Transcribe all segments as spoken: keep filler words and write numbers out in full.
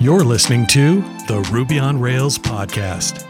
You're listening to the Ruby on Rails podcast.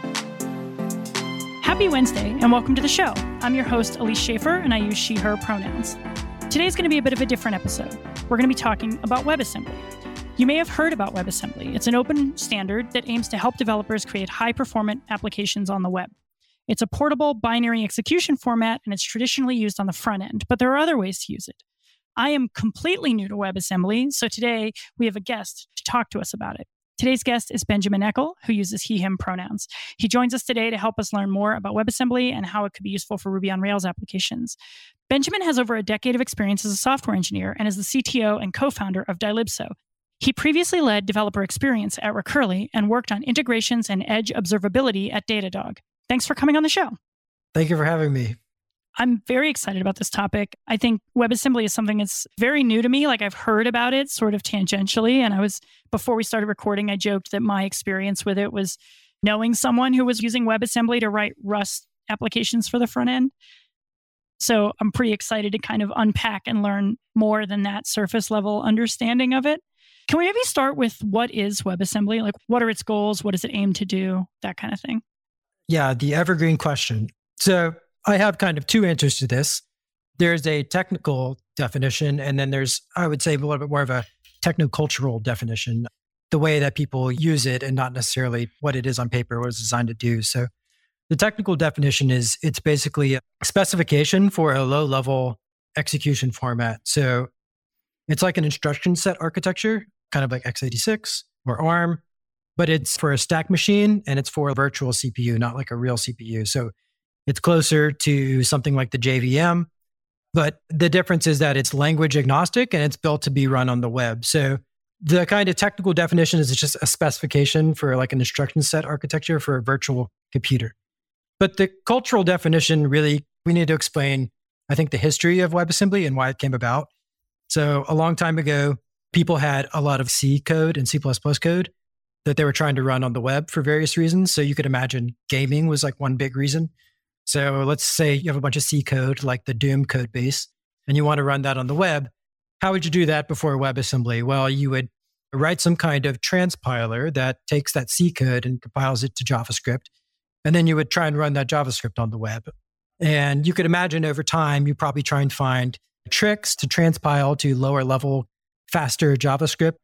Happy Wednesday and welcome to the show. I'm your host, Elise Schaefer, and I use she, her pronouns. Today's going to be a bit of a different episode. We're going to be talking about WebAssembly. You may have heard about WebAssembly. It's an open standard that aims to help developers create high-performant applications on the web. It's a portable binary execution format, and it's traditionally used on the front end, but there are other ways to use it. I am completely new to WebAssembly, so today we have a guest to talk to us about it. Today's guest is Benjamin Eckel, who uses he, him pronouns. He joins us today to help us learn more about WebAssembly and how it could be useful for Ruby on Rails applications. Benjamin has over a decade of experience as a software engineer and is the C T O and co-founder of Dylibso. He previously led developer experience at Recurly and worked on integrations and edge observability at Datadog. Thanks for coming on the show. Thank you for having me. I'm very excited about this topic. I think WebAssembly is something that's very new to me. Like I've heard about it sort of tangentially. And I was, before we started recording, I joked that my experience with it was knowing someone who was using WebAssembly to write Rust applications for the front end. So I'm pretty excited to kind of unpack and learn more than that surface level understanding of it. Can we maybe start with what is WebAssembly? Like what are its goals? What does it aim to do? That kind of thing. Yeah, the evergreen question. So I have kind of two answers to this. There's a technical definition, and then there's, I would say, a little bit more of a techno-cultural definition, the way that people use it and not necessarily what it is on paper, what it's designed to do. So the technical definition is it's basically a specification for a low-level execution format. So it's like an instruction set architecture, kind of like x eighty-six or ARM, but it's for a stack machine and it's for a virtual C P U, not like a real C P U. So it's closer to something like the J V M, but the difference is that it's language agnostic and it's built to be run on the web. So the kind of technical definition is it's just a specification for like an instruction set architecture for a virtual computer. But the cultural definition, really, we need to explain, I think, the history of WebAssembly and why it came about. So a long time ago, people had a lot of C code and C plus plus code that they were trying to run on the web for various reasons. So you could imagine gaming was like one big reason. So let's say you have a bunch of C code, like the Doom code base, and you want to run that on the web. How would you do that before WebAssembly? Well, you would write some kind of transpiler that takes that C code and compiles it to JavaScript. And then you would try and run that JavaScript on the web. And you could imagine over time, you probably try and find tricks to transpile to lower level, faster JavaScript.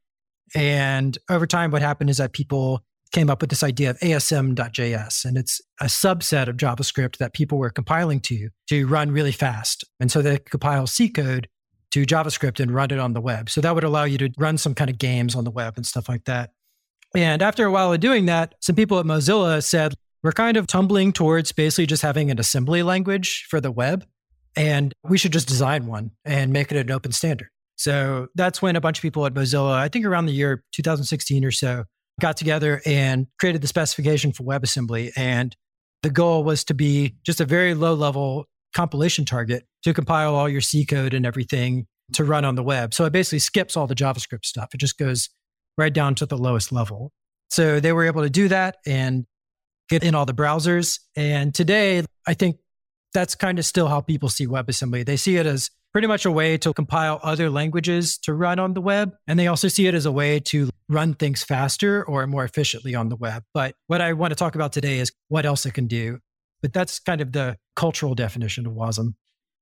And over time, what happened is that people came up with this idea of A S M dot J S, and it's a subset of JavaScript that people were compiling to to run really fast. And so they compile C code to JavaScript and run it on the web. So that would allow you to run some kind of games on the web and stuff like that. And after a while of doing that, some people at Mozilla said, we're kind of tumbling towards basically just having an assembly language for the web, and we should just design one and make it an open standard. So that's when a bunch of people at Mozilla, I think around the year two thousand sixteen or so, got together and created the specification for WebAssembly. And the goal was to be just a very low level compilation target to compile all your C code and everything to run on the web. So it basically skips all the JavaScript stuff. It just goes right down to the lowest level. So they were able to do that and get in all the browsers. And today, I think that's kind of still how people see WebAssembly. They see it as pretty much a way to compile other languages to run on the web. And they also see it as a way to run things faster or more efficiently on the web. But what I want to talk about today is what else it can do. But that's kind of the cultural definition of WASM.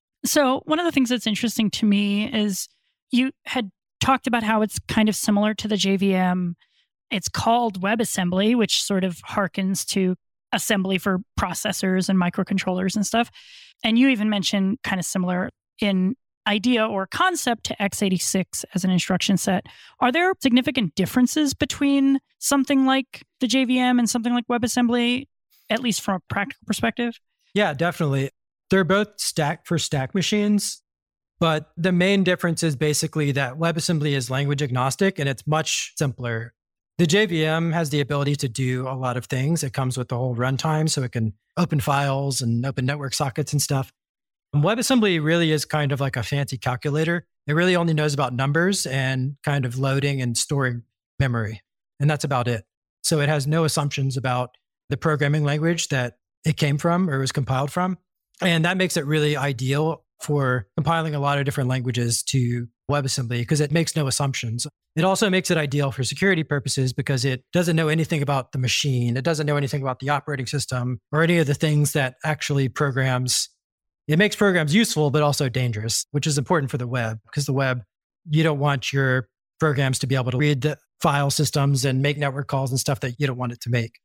So one of the things that's interesting to me is you had talked about how it's kind of similar to the J V M. It's called WebAssembly, which sort of harkens to assembly for processors and microcontrollers and stuff. And you even mentioned kind of similar in idea or concept to x eighty-six as an instruction set. Are there significant differences between something like the J V M and something like WebAssembly, at least from a practical perspective? Yeah, definitely. They're both stack for stack machines, but the main difference is basically that WebAssembly is language agnostic and it's much simpler. The J V M has the ability to do a lot of things. It comes with the whole runtime, so it can open files and open network sockets and stuff. WebAssembly really is kind of like a fancy calculator. It really only knows about numbers and kind of loading and storing memory. And that's about it. So it has no assumptions about the programming language that it came from or was compiled from. And that makes it really ideal for compiling a lot of different languages to WebAssembly because it makes no assumptions. It also makes it ideal for security purposes because it doesn't know anything about the machine. It doesn't know anything about the operating system or any of the things that actually programs. It makes programs useful, but also dangerous, which is important for the web because the web, you don't want your programs to be able to read the file systems and make network calls and stuff that you don't want it to make.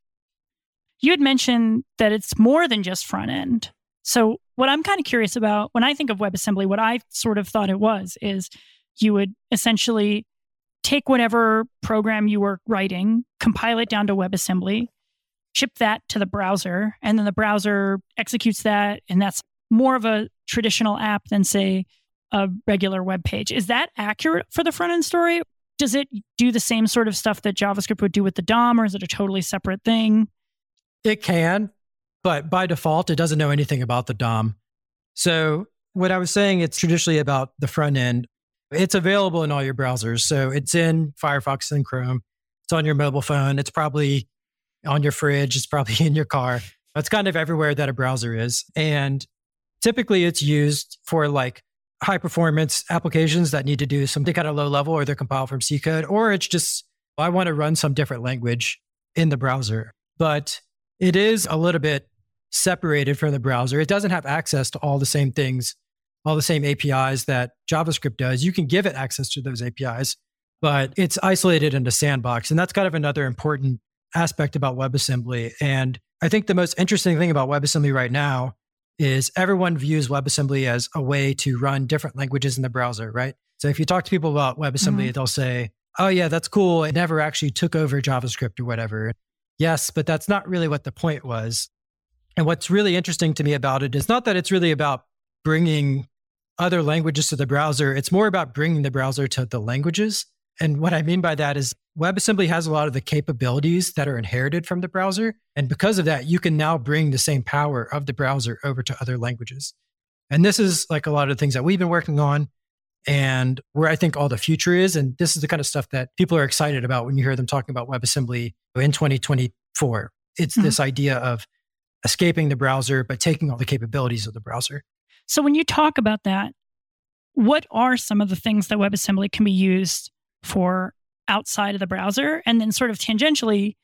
You had mentioned that it's more than just front end. So what I'm kind of curious about when I think of WebAssembly, what I sort of thought it was is you would essentially take whatever program you were writing, compile it down to WebAssembly, ship that to the browser, and then the browser executes that. And that's more of a traditional app than, say, a regular web page. Is that accurate for the front end story? Does it do the same sort of stuff that JavaScript would do with the D O M, or is it a totally separate thing? It can, but by default, it doesn't know anything about the D O M. So what I was saying, it's traditionally about the front end. It's available in all your browsers. So it's in Firefox and Chrome. It's on your mobile phone. It's probably on your fridge. It's probably in your car. It's kind of everywhere that a browser is. And typically it's used for like high performance applications that need to do something kind of low level, or they're compiled from C code, or it's just, I want to run some different language in the browser. But it is a little bit separated from the browser. It doesn't have access to all the same things, all the same A P Is that JavaScript does. You can give it access to those A P Is, but it's isolated in a sandbox. And that's kind of another important aspect about WebAssembly. And I think the most interesting thing about WebAssembly right now is everyone views WebAssembly as a way to run different languages in the browser, right? So if you talk to people about WebAssembly, mm-hmm. they'll say, oh yeah, that's cool. It never actually took over JavaScript or whatever. Yes, but that's not really what the point was. And what's really interesting to me about it is not that it's really about bringing other languages to the browser. It's more about bringing the browser to the languages. And what I mean by that is WebAssembly has a lot of the capabilities that are inherited from the browser. And because of that, you can now bring the same power of the browser over to other languages. And this is like a lot of the things that we've been working on and where I think all the future is. And this is the kind of stuff that people are excited about when you hear them talking about WebAssembly in twenty twenty-four. It's mm-hmm. this idea of escaping the browser, but taking all the capabilities of the browser. So when you talk about that, what are some of the things that WebAssembly can be used for outside of the browser? And then sort of tangentially,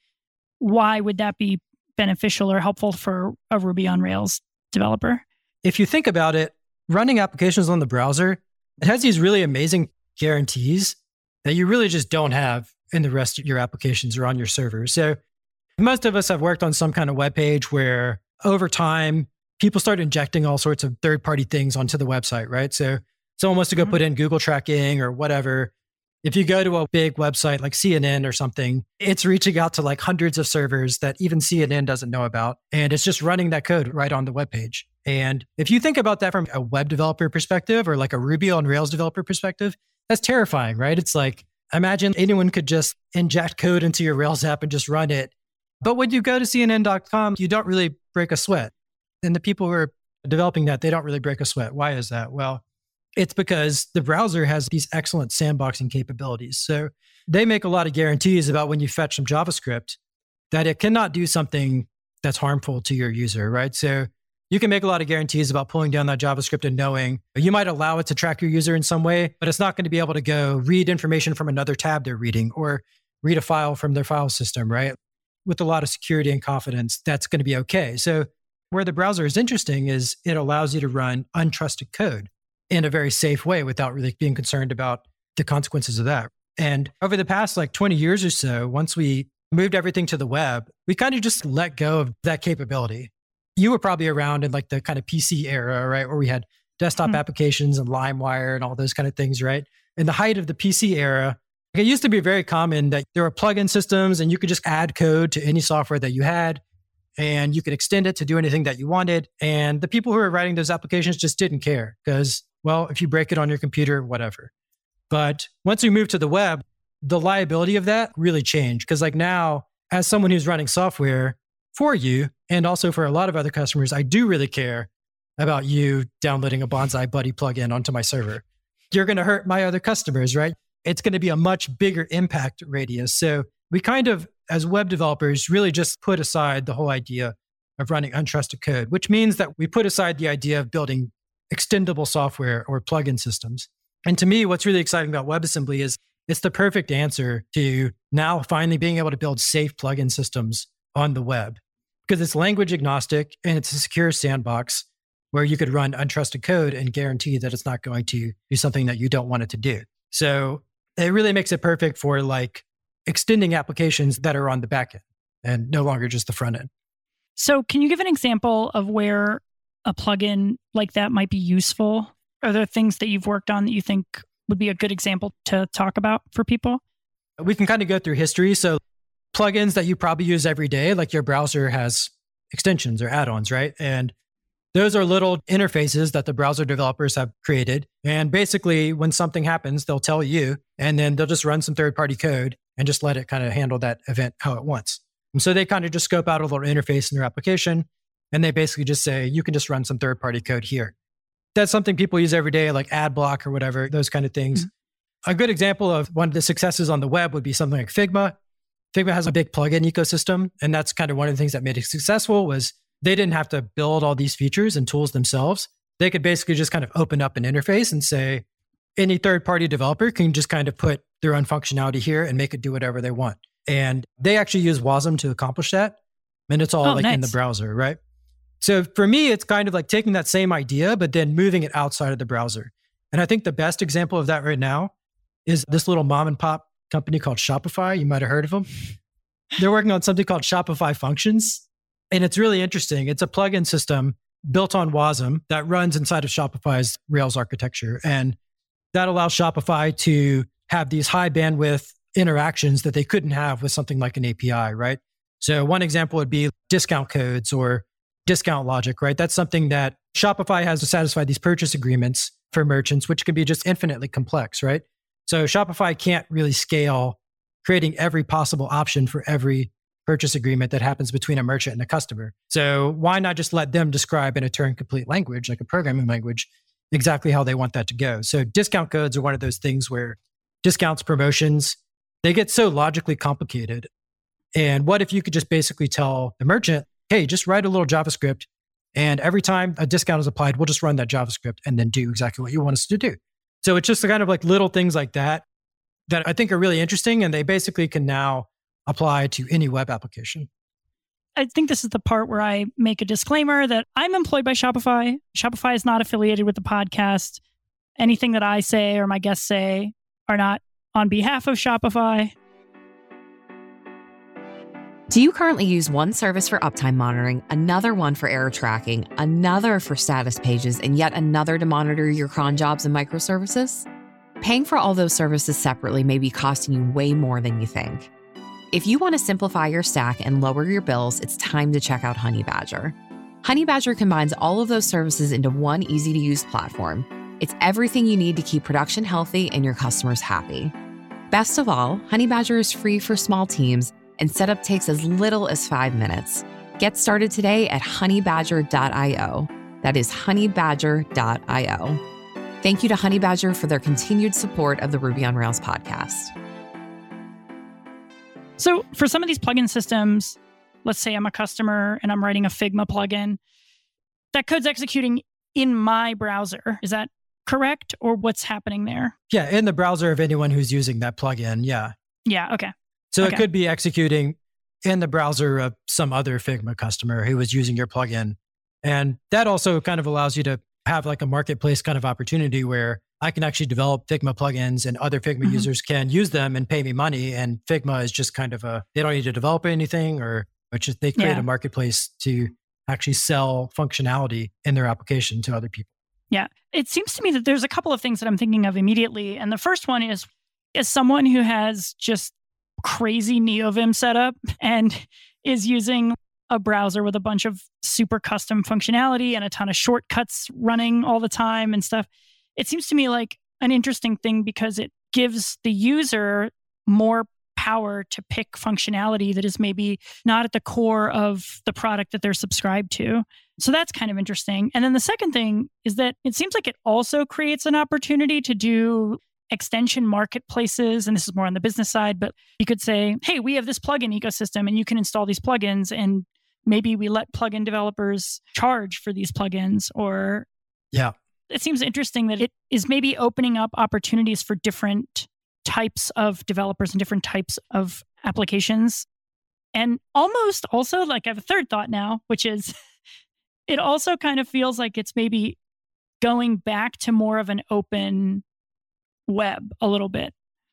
why would that be beneficial or helpful for a Ruby on Rails developer? If you think about it, running applications on the browser, it has these really amazing guarantees that you really just don't have in the rest of your applications or on your server. So most of us have worked on some kind of web page where over time, people start injecting all sorts of third-party things onto the website, right? So someone wants to go mm-hmm. put in Google tracking or whatever. If you go to a big website like C N N or something, it's reaching out to like hundreds of servers that even C N N doesn't know about. And it's just running that code right on the web page. And if you think about that from a web developer perspective or like a Ruby on Rails developer perspective, that's terrifying, right? It's like, imagine anyone could just inject code into your Rails app and just run it. But when you go to C N N dot com, you don't really break a sweat. And the people who are developing that, they don't really break a sweat. Why is that? Well, it's because the browser has these excellent sandboxing capabilities. So they make a lot of guarantees about when you fetch some JavaScript that it cannot do something that's harmful to your user, right? So you can make a lot of guarantees about pulling down that JavaScript and knowing you might allow it to track your user in some way, but it's not going to be able to go read information from another tab they're reading or read a file from their file system, right? With a lot of security and confidence, that's going to be okay. So where the browser is interesting is it allows you to run untrusted code in a very safe way without really being concerned about the consequences of that. And over the past like twenty years or so, once we moved everything to the web, we kind of just let go of that capability. You were probably around in like the kind of P C era, right? Where we had desktop mm-hmm. applications and LimeWire and all those kind of things, right? In the height of the P C era, it used to be very common that there were plugin systems and you could just add code to any software that you had and you could extend it to do anything that you wanted. And the people who were writing those applications just didn't care because, well, if you break it on your computer, whatever. But once we moved to the web, the liability of that really changed because like now, as someone who's running software for you, and also for a lot of other customers, I do really care about you downloading a Bonsai Buddy plugin onto my server. You're going to hurt my other customers, right? It's going to be a much bigger impact radius. So we kind of, as web developers, really just put aside the whole idea of running untrusted code, which means that we put aside the idea of building extendable software or plugin systems. And to me, what's really exciting about WebAssembly is it's the perfect answer to now finally being able to build safe plugin systems on the web, because it's language agnostic and it's a secure sandbox where you could run untrusted code and guarantee that it's not going to do something that you don't want it to do. So it really makes it perfect for like extending applications that are on the back end and no longer just the front end. So can you give an example of where a plugin like that might be useful? Are there things that you've worked on that you think would be a good example to talk about for people? We can kind of go through history. So plugins that you probably use every day, like your browser has extensions or add-ons, right? And those are little interfaces that the browser developers have created. And basically, when something happens, they'll tell you, and then they'll just run some third-party code and just let it kind of handle that event how it wants. And so they kind of just scope out a little interface in their application, and they basically just say, you can just run some third-party code here. That's something people use every day, like ad block or whatever, those kind of things. Mm-hmm. A good example of one of the successes on the web would be something like Figma. Figma has a big plugin ecosystem, and that's kind of one of the things that made it successful was they didn't have to build all these features and tools themselves. They could basically just kind of open up an interface and say, any third-party developer can just kind of put their own functionality here and make it do whatever they want. And they actually use Wasm to accomplish that. And it's all oh, like nice. in the browser, right? So for me, it's kind of like taking that same idea, but then moving it outside of the browser. And I think the best example of that right now is this little mom and pop company called Shopify. You might have heard of them. They're working on something called Shopify Functions. And it's really interesting. It's a plugin system built on Wasm that runs inside of Shopify's Rails architecture. And that allows Shopify to have these high bandwidth interactions that they couldn't have with something like an A P I, right? So one example would be discount codes or discount logic, right? That's something that Shopify has to satisfy these purchase agreements for merchants, which can be just infinitely complex, right? So Shopify can't really scale creating every possible option for every purchase agreement that happens between a merchant and a customer. So why not just let them describe in a Turing-complete language, like a programming language, exactly how they want that to go? So discount codes are one of those things where discounts, promotions, they get so logically complicated. And what if you could just basically tell the merchant, hey, just write a little JavaScript, and every time a discount is applied, we'll just run that JavaScript and then do exactly what you want us to do. So it's just the kind of like little things like that that I think are really interesting, and they basically can now apply to any web application. I think this is the part where I make a disclaimer that I'm employed by Shopify. Shopify is not affiliated with the podcast. Anything that I say or my guests say are not on behalf of Shopify. Do you currently use one service for uptime monitoring, another one for error tracking, another for status pages, and yet another to monitor your cron jobs and microservices? Paying for all those services separately may be costing you way more than you think. If you want to simplify your stack and lower your bills, it's time to check out Honeybadger. Honeybadger combines all of those services into one easy-to-use platform. It's everything you need to keep production healthy and your customers happy. Best of all, Honeybadger is free for small teams, and setup takes as little as five minutes. Get started today at honeybadger dot io. That is honeybadger dot io. Thank you to Honeybadger for their continued support of the Ruby on Rails podcast. So for some of these plugin systems, let's say I'm a customer and I'm writing a Figma plugin, that code's executing in my browser. Is that correct? Or what's happening there? Yeah, in the browser of anyone who's using that plugin, yeah. Yeah, okay. So okay. It could be executing in the browser of some other Figma customer who was using your plugin. And that also kind of allows you to have like a marketplace kind of opportunity where I can actually develop Figma plugins and other Figma mm-hmm. users can use them and pay me money. And Figma is just kind of a, they don't need to develop anything, or which is they create yeah. a marketplace to actually sell functionality in their application to other people. Yeah. It seems to me that there's a couple of things that I'm thinking of immediately. And the first one is, as someone who has just crazy NeoVim setup and is using a browser with a bunch of super custom functionality and a ton of shortcuts running all the time and stuff, it seems to me like an interesting thing because it gives the user more power to pick functionality that is maybe not at the core of the product that they're subscribed to. So that's kind of interesting. And then the second thing is that it seems like it also creates an opportunity to do extension marketplaces. And this is more on the business side, but you could say, hey, we have this plugin ecosystem and you can install these plugins, and maybe we let plugin developers charge for these plugins, or yeah. It seems interesting that it is maybe opening up opportunities for different types of developers and different types of applications. And almost also, like, I have a third thought now, which is it also kind of feels like it's maybe going back to more of an open web a little bit.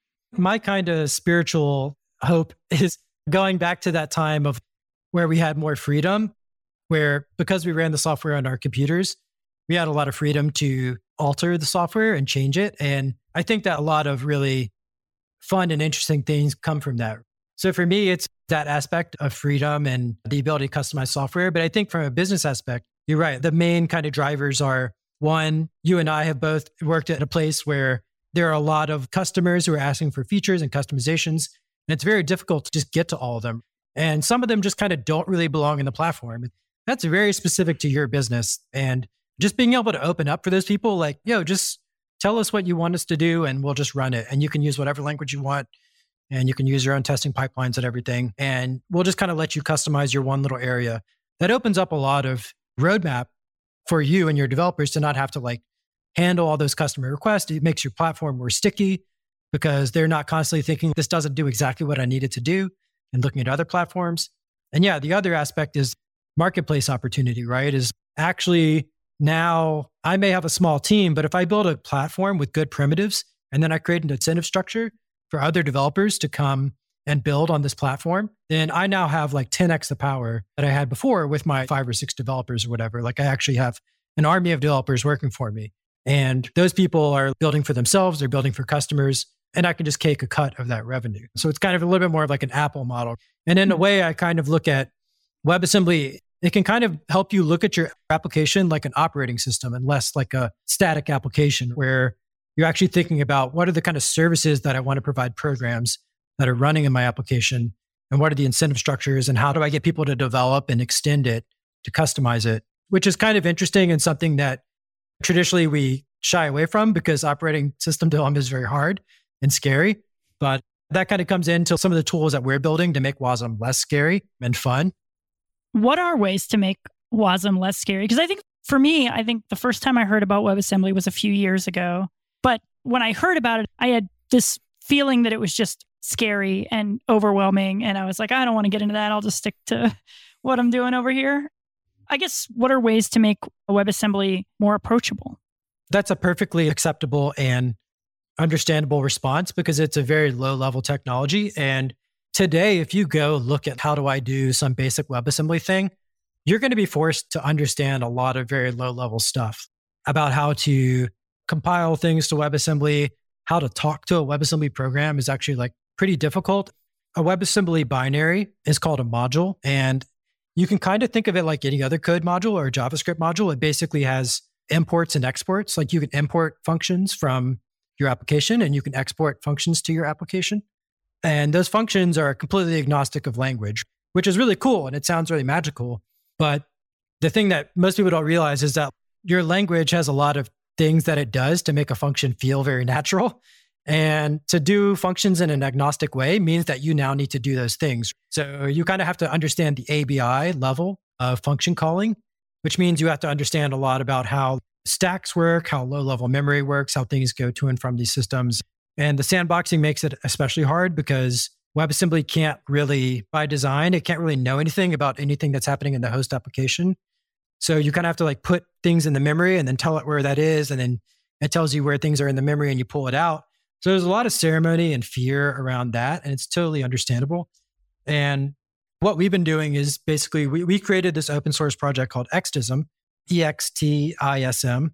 My kind of spiritual hope is going back to that time of where we had more freedom, where because we ran the software on our computers, we had a lot of freedom to alter the software and change it. And I think that a lot of really fun and interesting things come from that. So for me, it's that aspect of freedom and the ability to customize software. But I think from a business aspect, you're right. The main kind of drivers are, one, you and I have both worked at a place where there are a lot of customers who are asking for features and customizations, and it's very difficult to just get to all of them. And some of them just kind of don't really belong in the platform. That's very specific to your business. And just being able to open up for those people, like, yo, just tell us what you want us to do and we'll just run it. And you can use whatever language you want. And you can use your own testing pipelines and everything. And we'll just kind of let you customize your one little area. That opens up a lot of roadmap for you and your developers to not have to like handle all those customer requests. It makes your platform more sticky because they're not constantly thinking this doesn't do exactly what I need it to do and looking at other platforms. And yeah, the other aspect is marketplace opportunity, right? Is actually now I may have a small team, but if I build a platform with good primitives and then I create an incentive structure for other developers to come and build on this platform, then I now have like ten x the power that I had before with my five or six developers or whatever. Like I actually have an army of developers working for me. And those people are building for themselves, they're building for customers, and I can just take a cut of that revenue. So it's kind of a little bit more of like an Apple model. And in a way, I kind of look at WebAssembly, it can kind of help you look at your application like an operating system and less like a static application where you're actually thinking about what are the kind of services that I want to provide programs that are running in my application, and what are the incentive structures, and how do I get people to develop and extend it to customize it, which is kind of interesting and something that traditionally we shy away from because operating system development is very hard and scary. But that kind of comes into some of the tools that we're building to make Wasm less scary and fun. What are ways to make Wasm less scary? Because I think for me, I think the first time I heard about WebAssembly was a few years ago. But when I heard about it, I had this feeling that it was just scary and overwhelming. And I was like, I don't want to get into that. I'll just stick to what I'm doing over here. I guess, what are ways to make WebAssembly more approachable? That's a perfectly acceptable and understandable response because it's a very low level technology. And today, if you go look at how do I do some basic WebAssembly thing, you're going to be forced to understand a lot of very low level stuff about how to compile things to WebAssembly. How to talk to a WebAssembly program is actually like pretty difficult. A WebAssembly binary is called a module, and you can kind of think of it like any other code module or a JavaScript module. It basically has imports and exports. Like you can import functions from your application and you can export functions to your application. And those functions are completely agnostic of language, which is really cool and it sounds really magical. But the thing that most people don't realize is that your language has a lot of things that it does to make a function feel very natural. And to do functions in an agnostic way means that you now need to do those things. So you kind of have to understand the A B I level of function calling, which means you have to understand a lot about how stacks work, how low-level memory works, how things go to and from these systems. And the sandboxing makes it especially hard because WebAssembly can't really, by design, it can't really know anything about anything that's happening in the host application. So you kind of have to like put things in the memory and then tell it where that is. And then it tells you where things are in the memory and you pull it out. So there's a lot of ceremony and fear around that. And it's totally understandable. And what we've been doing is basically we, we created this open source project called Extism, E X T I S M.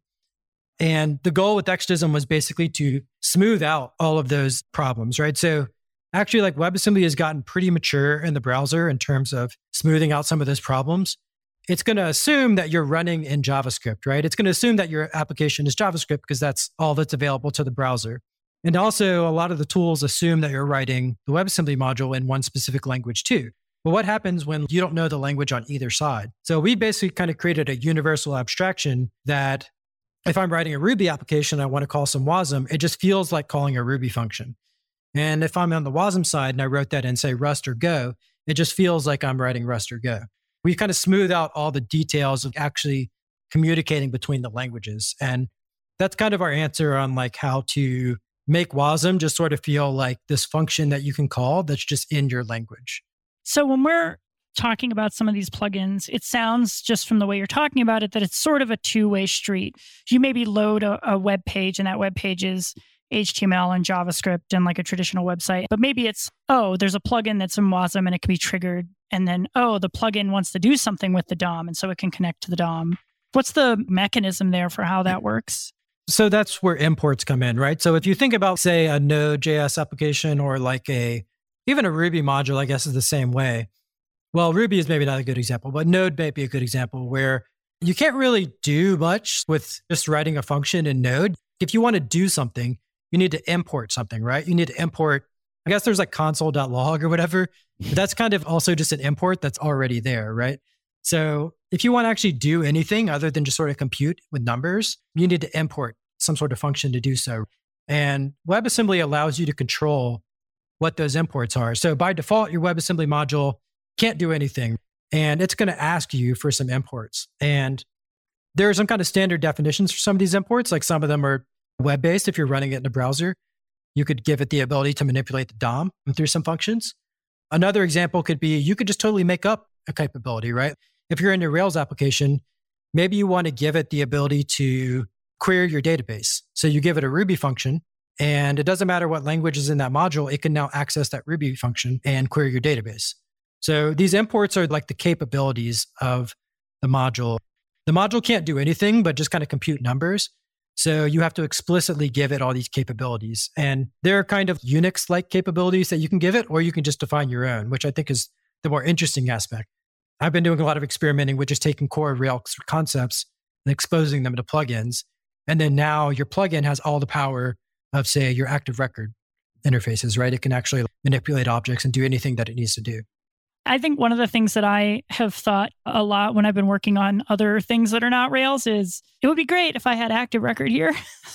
And the goal with Extism was basically to smooth out all of those problems, right? So actually like WebAssembly has gotten pretty mature in the browser in terms of smoothing out some of those problems. It's going to assume that you're running in JavaScript, right? It's going to assume that your application is JavaScript because that's all that's available to the browser. And also a lot of the tools assume that you're writing the WebAssembly module in one specific language too. But what happens when you don't know the language on either side? So we basically kind of created a universal abstraction that if I'm writing a Ruby application, I want to call some Wasm, it just feels like calling a Ruby function. And if I'm on the Wasm side and I wrote that in, say, Rust or Go, it just feels like I'm writing Rust or Go. We kind of smooth out all the details of actually communicating between the languages. And that's kind of our answer on like how to make WASM just sort of feel like this function that you can call that's just in your language. So when we're talking about some of these plugins, it sounds just from the way you're talking about it that it's sort of a two-way street. You maybe load a, a web page and that web page is H T M L and JavaScript and like a traditional website. But maybe it's, oh, there's a plugin that's in WASM and it can be triggered. And then, oh, the plugin wants to do something with the D O M and so it can connect to the D O M. What's the mechanism there for how that works? So that's where imports come in, right? So if you think about, say, a Node.js application or like a, even a Ruby module, I guess is the same way. Well, Ruby is maybe not a good example, but Node may be a good example where you can't really do much with just writing a function in Node. If you want to do something, you need to import something, right? You need to import, I guess there's like console.log or whatever, but that's kind of also just an import that's already there, right? So if you want to actually do anything other than just sort of compute with numbers, you need to import some sort of function to do so. And WebAssembly allows you to control what those imports are. So by default, your WebAssembly module can't do anything, and it's going to ask you for some imports. And there are some kind of standard definitions for some of these imports, like some of them are web-based. If you're running it in a browser, you could give it the ability to manipulate the D O M through some functions. Another example could be you could just totally make up a capability, right? If you're in your Rails application, maybe you want to give it the ability to query your database. So you give it a Ruby function, and it doesn't matter what language is in that module, it can now access that Ruby function and query your database. So these imports are like the capabilities of the module. The module can't do anything but just kind of compute numbers. So you have to explicitly give it all these capabilities. And there are kind of Unix-like capabilities that you can give it, or you can just define your own, which I think is the more interesting aspect. I've been doing a lot of experimenting with just taking core Rails concepts and exposing them to plugins. And then now your plugin has all the power of, say, your active record interfaces, right? It can actually manipulate objects and do anything that it needs to do. I think one of the things that I have thought a lot when I've been working on other things that are not Rails is it would be great if I had active record here.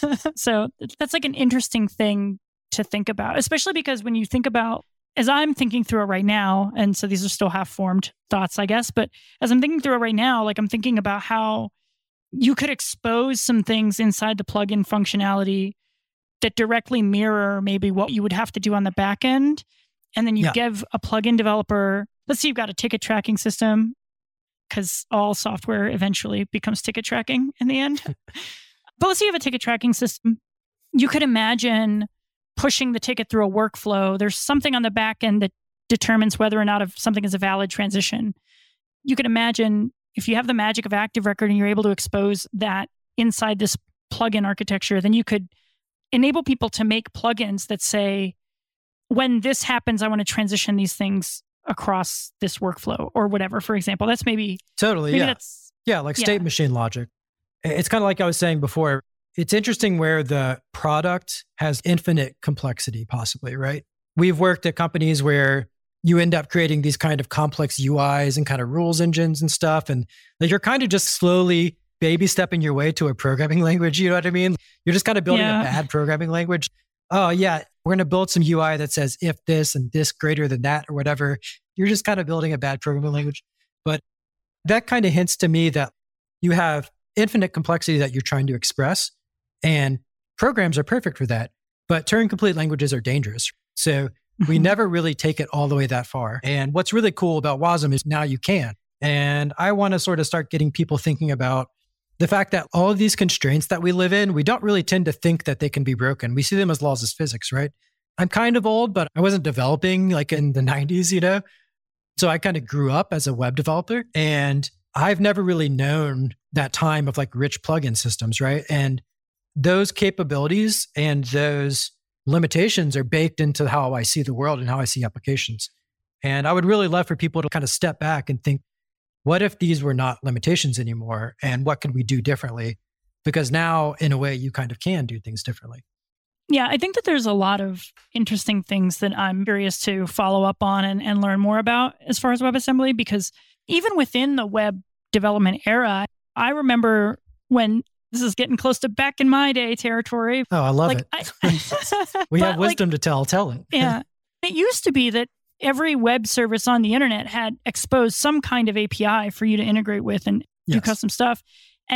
So that's like an interesting thing to think about, especially because when you think about, as I'm thinking through it right now, and so these are still half-formed thoughts, I guess, but as I'm thinking through it right now, like I'm thinking about how you could expose some things inside the plugin functionality that directly mirror maybe what you would have to do on the back end. And then you yeah. give a plugin developer, let's say you've got a ticket tracking system, because all software eventually becomes ticket tracking in the end. But let's say you have a ticket tracking system. You could imagine pushing the ticket through a workflow. There's something on the back end that determines whether or not if something is a valid transition. You could imagine if you have the magic of Active Record and you're able to expose that inside this plugin architecture, then you could enable people to make plugins that say, when this happens, I want to transition these things across this workflow or whatever, for example. That's maybe... Totally, maybe yeah. That's, yeah, like yeah. state machine logic. It's kind of like I was saying before. It's interesting where the product has infinite complexity, possibly, right? We've worked at companies where you end up creating these kind of complex U Is and kind of rules engines and stuff. And like you're kind of just slowly baby stepping your way to a programming language. You know what I mean? You're just kind of building yeah. a bad programming language. Oh, yeah, we're going to build some U I that says if this and this greater than that or whatever. You're just kind of building a bad programming language. But that kind of hints to me that you have infinite complexity that you're trying to express. And programs are perfect for that. But Turing-complete languages are dangerous. So we never really take it all the way that far. And what's really cool about WASM is now you can. And I want to sort of start getting people thinking about the fact that all of these constraints that we live in, we don't really tend to think that they can be broken. We see them as laws of physics, right? I'm kind of old, but I wasn't developing like in the nineties, you know? So I kind of grew up as a web developer, and I've never really known that time of like rich plugin systems, right? And those capabilities and those limitations are baked into how I see the world and how I see applications. And I would really love for people to kind of step back and think, what if these were not limitations anymore? And what can we do differently? Because now, in a way, you kind of can do things differently. Yeah, I think that there's a lot of interesting things that I'm curious to follow up on and, and learn more about as far as WebAssembly, because even within the web development era, I remember when this is getting close to back in my day territory. Oh, I love like, it. I, we have wisdom like, to tell, tell it. Yeah. It used to be that every web service on the internet had exposed some kind of A P I for you to integrate with and yes. do custom stuff. And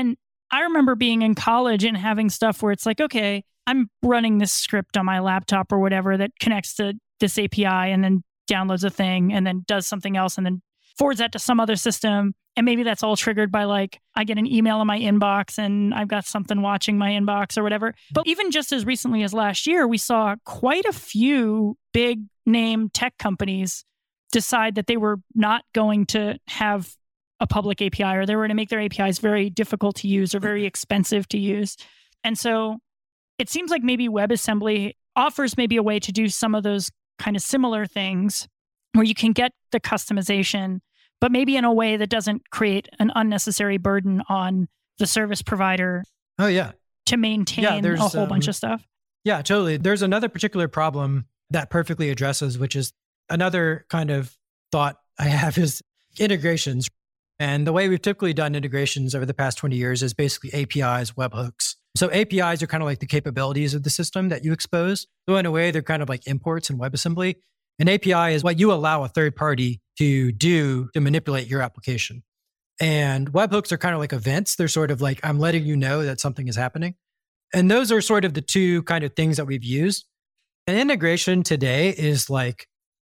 I remember being in college and having stuff where it's like, okay, I'm running this script on my laptop or whatever that connects to this A P I and then downloads a thing and then does something else and then forwards that to some other system. And maybe that's all triggered by like, I get an email in my inbox and I've got something watching my inbox or whatever. But even just as recently as last year, we saw quite a few big name tech companies decide that they were not going to have a public A P I, or they were going to make their A P Is very difficult to use or very expensive to use. And so it seems like maybe WebAssembly offers maybe a way to do some of those kind of similar things where you can get the customization, but maybe in a way that doesn't create an unnecessary burden on the service provider. Oh, yeah. To maintain yeah, a whole um, bunch of stuff. Yeah, totally. There's another particular problem that perfectly addresses, which is another kind of thought I have is integrations. And the way we've typically done integrations over the past twenty years is basically A P Is, webhooks. So A P Is are kind of like the capabilities of the system that you expose. So in a way, they're kind of like imports in WebAssembly. An A P I is what you allow a third party to do to manipulate your application. And webhooks are kind of like events. They're sort of like, I'm letting you know that something is happening. And those are sort of the two kind of things that we've used. An integration today is like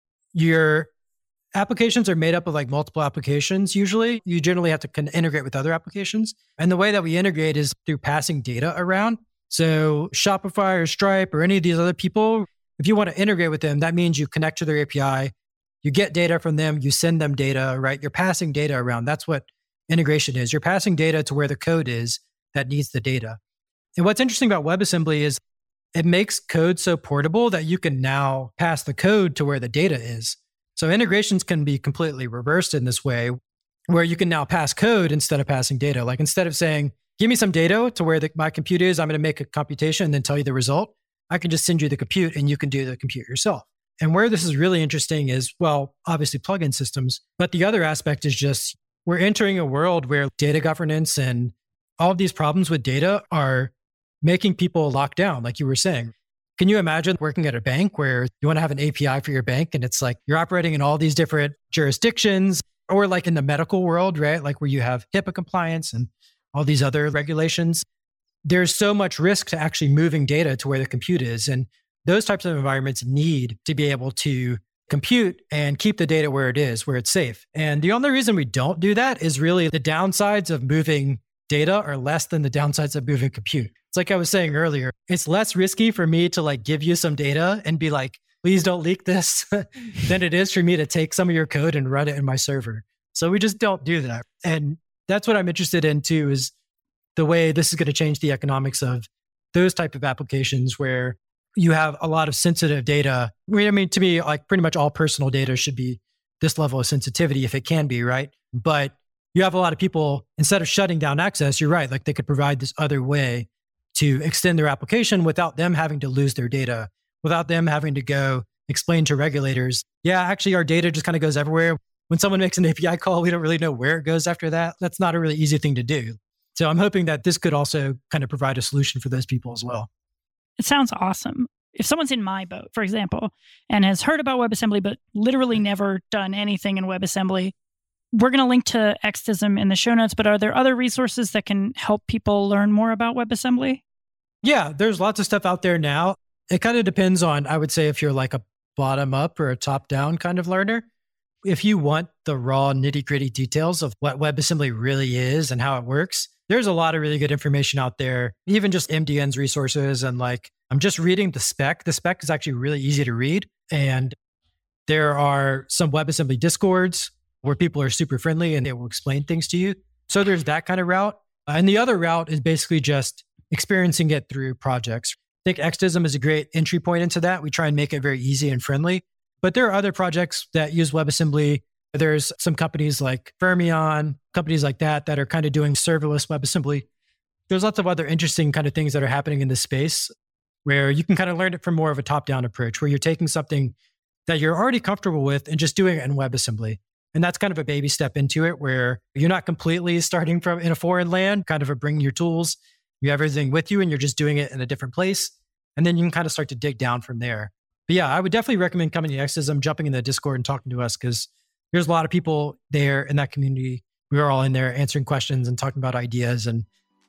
your applications are made up of like multiple applications. Usually you generally have to con- integrate with other applications. And the way that we integrate is through passing data around. So Shopify or Stripe or any of these other people, if you want to integrate with them, that means you connect to their A P I, you get data from them, you send them data, right? You're passing data around. That's what integration is. You're passing data to where the code is that needs the data. And what's interesting about WebAssembly is it makes code so portable that you can now pass the code to where the data is. So integrations can be completely reversed in this way, where you can now pass code instead of passing data. Like instead of saying, give me some data to where the, my compute is, I'm going to make a computation and then tell you the result. I can just send you the compute and you can do the compute yourself. And where this is really interesting is, well, obviously plugin systems, but the other aspect is just we're entering a world where data governance and all of these problems with data are making people lock down, like you were saying. Can you imagine working at a bank where you want to have an A P I for your bank and it's like you're operating in all these different jurisdictions, or like in the medical world, right? Like where you have HIPAA compliance and all these other regulations. There's so much risk to actually moving data to where the compute is. And those types of environments need to be able to compute and keep the data where it is, where it's safe. And the only reason we don't do that is really the downsides of moving data are less than the downsides of moving compute. It's like I was saying earlier, it's less risky for me to like give you some data and be like, please don't leak this than it is for me to take some of your code and run it in my server. So we just don't do that. And that's what I'm interested in too, is the way this is going to change the economics of those type of applications where you have a lot of sensitive data. I mean, to me, like pretty much all personal data should be this level of sensitivity if it can be, right? But you have a lot of people, instead of shutting down access, you're right, like they could provide this other way to extend their application without them having to lose their data, without them having to go explain to regulators, yeah, actually our data just kind of goes everywhere. When someone makes an A P I call, we don't really know where it goes after that. That's not a really easy thing to do. So I'm hoping that this could also kind of provide a solution for those people as well. It sounds awesome. If someone's in my boat, for example, and has heard about WebAssembly, but literally never done anything in WebAssembly, we're going to link to Xtism in the show notes, but are there other resources that can help people learn more about WebAssembly? Yeah, there's lots of stuff out there now. It kind of depends on, I would say, if you're like a bottom up or a top down kind of learner. If you want the raw nitty gritty details of what WebAssembly really is and how it works, there's a lot of really good information out there, even just M D N's resources. And like, I'm just reading the spec. The spec is actually really easy to read. And there are some WebAssembly Discords where people are super friendly and they will explain things to you. So there's that kind of route. And the other route is basically just experiencing it through projects. I think Xtism is a great entry point into that. We try and make it very easy and friendly. But there are other projects that use WebAssembly. There's some companies like Fermyon, companies like that, that are kind of doing serverless WebAssembly. There's lots of other interesting kind of things that are happening in this space where you can kind of learn it from more of a top-down approach, where you're taking something that you're already comfortable with and just doing it in WebAssembly. And that's kind of a baby step into it, where you're not completely starting from in a foreign land, kind of a bringing your tools, you have everything with you and you're just doing it in a different place. And then you can kind of start to dig down from there. But yeah, I would definitely recommend coming to Xtism, jumping in the Discord and talking to us, because there's a lot of people there in that community. We are all in there answering questions and talking about ideas. And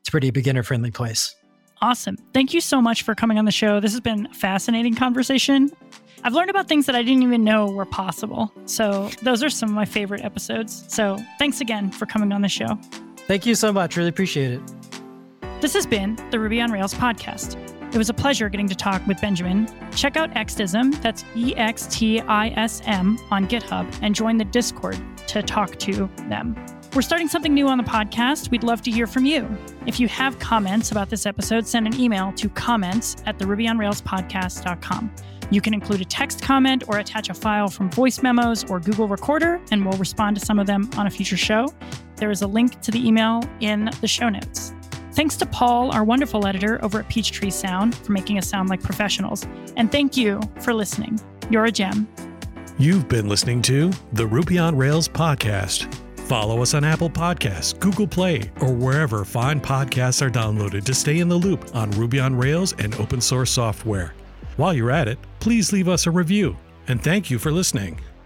it's a pretty beginner-friendly place. Awesome. Thank you so much for coming on the show. This has been a fascinating conversation. I've learned about things that I didn't even know were possible. So those are some of my favorite episodes. So thanks again for coming on the show. Thank you so much. Really appreciate it. This has been the Ruby on Rails podcast. It was a pleasure getting to talk with Benjamin. Check out Extism, that's E X T I S M, on GitHub and join the Discord to talk to them. We're starting something new on the podcast. We'd love to hear from you. If you have comments about this episode, send an email to comments at the ruby on rails podcast dot com. You can include a text comment or attach a file from voice memos or Google Recorder, and we'll respond to some of them on a future show. There is a link to the email in the show notes. Thanks to Paul, our wonderful editor over at Peachtree Sound, for making us sound like professionals. And thank you for listening. You're a gem. You've been listening to the Ruby on Rails podcast. Follow us on Apple Podcasts, Google Play, or wherever fine podcasts are downloaded to stay in the loop on Ruby on Rails and open source software. While you're at it, please leave us a review. And thank you for listening.